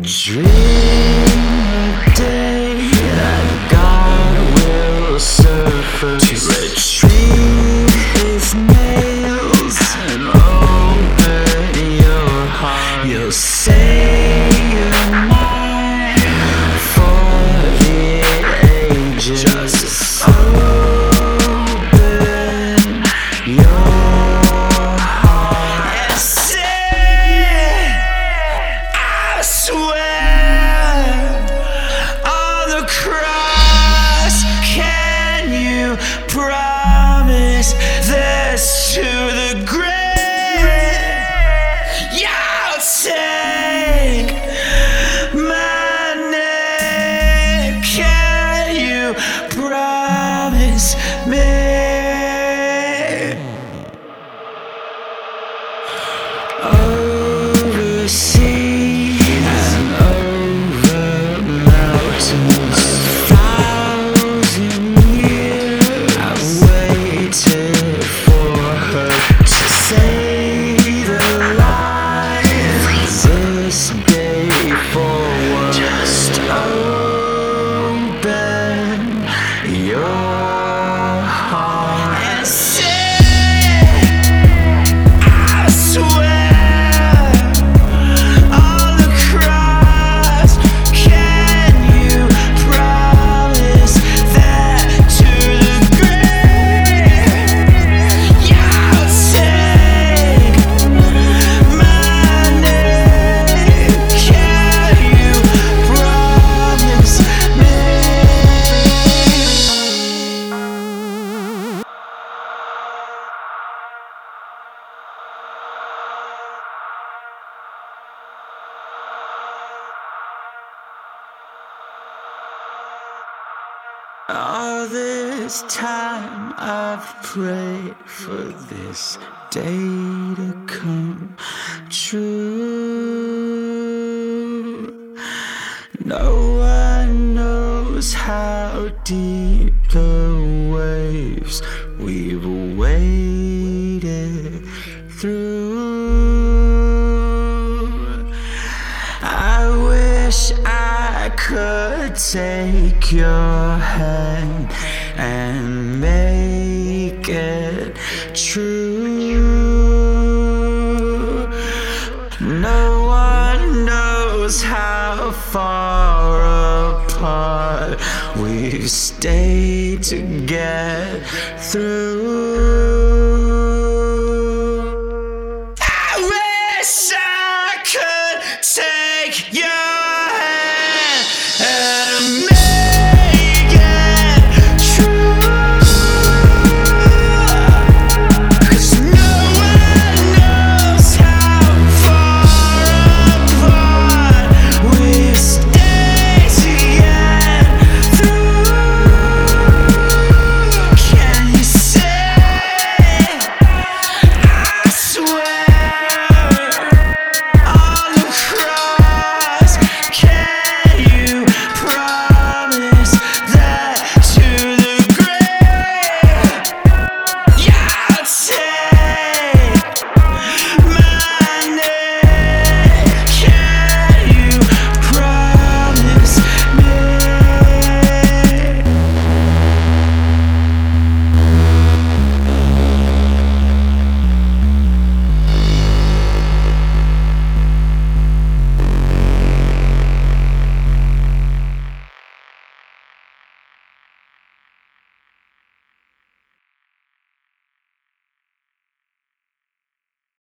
dream a day that God will surface to retrieve his nails and open your heart. You'll say you're mine for the ages. Just open your heart and say, I swear on the cross, can you promise this to the grave? You'll take my name. Can you promise me? Over seas and over mountains, 1,000 years I've waited for her to say the line. This day forward, just open your heart and say, I swear on the cross, can you promise that to the grave? You'll take my name. Can you promise me? All this time I've prayed for this day to come true. No one knows how deep the waves we've waded through. I wish I could take your hand and make it true. No one knows how far apart we've stayed to get through.